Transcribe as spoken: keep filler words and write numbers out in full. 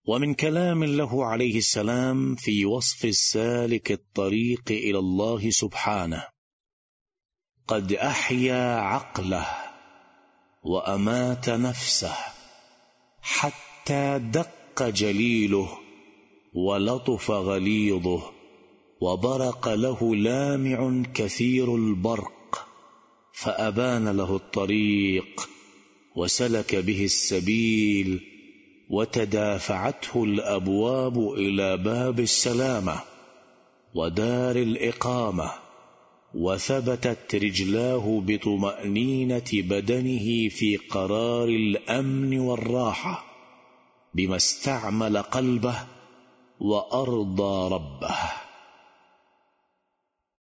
ومن كلام له عليه السلام في وصف السالك الطريق إلى الله سبحانه: قد أحيا عقله وأمات نفسه حتى دق جليله ولطف غليظه وبرق له لامع كثير البرق، فأبان له الطريق وسلك به السبيل، وتدافعته الأبواب إلى باب السلامة ودار الإقامة، وثبتت رجلاه بطمأنينة بدنه في قرار الأمن والراحة، بما استعمل قلبه وأرضى ربه.